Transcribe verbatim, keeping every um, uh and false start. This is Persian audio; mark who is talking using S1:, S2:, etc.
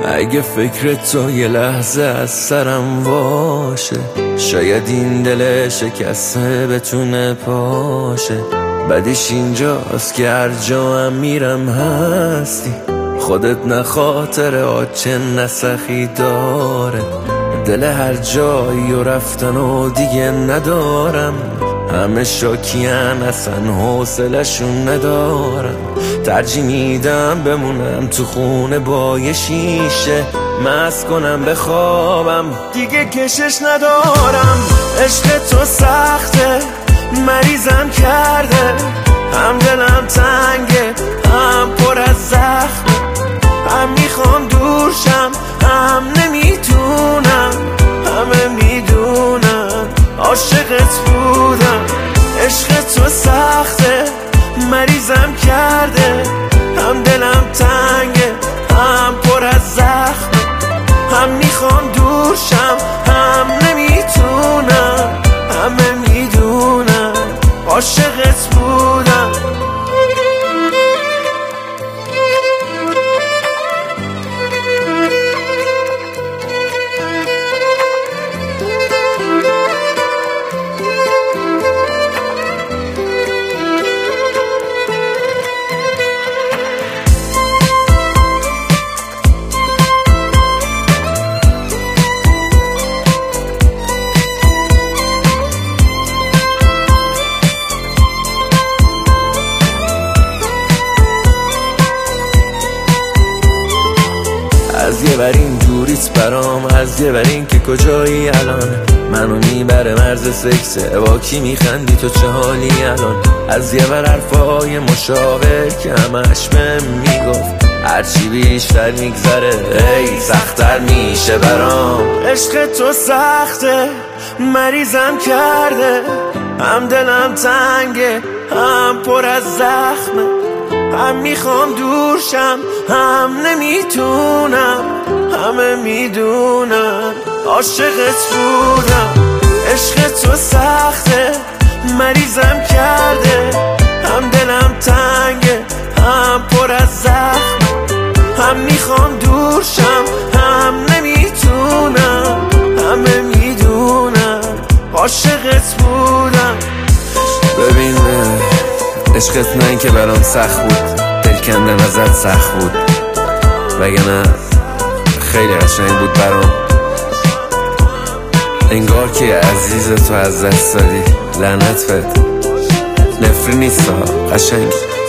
S1: اگه فکر تو یه لحظه از سرم باشه، شاید این دل شکسته بتونه پاشه. بعدش اینجاست که هر جا هم میرم هستی، خودت نه خاطر آچه نسخی داره. دل هر جایی و رفتن و دیگه ندارم، همه شاکیان اصلا حوصله‌شون ندارم. ترجیح میدم بمونم تو خونه با یه شیشه، مست کنم بخوابم دیگه کشش ندارم. عشق تو سخته مریضم کرده، هم دلم تنگه هم پر از زخمه. هم میخوام دورشم هم نمیتونم، همه میدونم عاشقت بودم. عشق تو سخته مریضم کرده، هم دلم تنگه هم پر از زخمه. هم میخوام دورشم هم نمیتونم، همه میدونم عاشقت بودم. از یه بر این دوریت برام، از یه بر این که کجایی الان. منو میبره مرز سکسه، با کی میخندی تو چه حالی الان. از یه بر حرفای مشاور که همش بهم میگفت، هرچی بیشتر میگذره ای سختر میشه برام. عشق تو سخته مریضم کرده، هم دلم تنگه هم پر از زخمه. هم میخوام دورشم هم نمیتونم، همه میدونم عاشقت بودم. عشق تو سخته مریضم کرده، هم دلم تنگه هم پر از زخمه. هم میخوام دورشم هم نمیتونم، همه میدونم عاشقت بودم.
S2: ببین عشقت نه این که برام سخت بود، دل کندن ازت سخت بود، وگرنه خیلی قشنگ بود برام. انگار که عزیز تو از دست دادی، لعنت بهت. نفری نیست ها، قشنگ.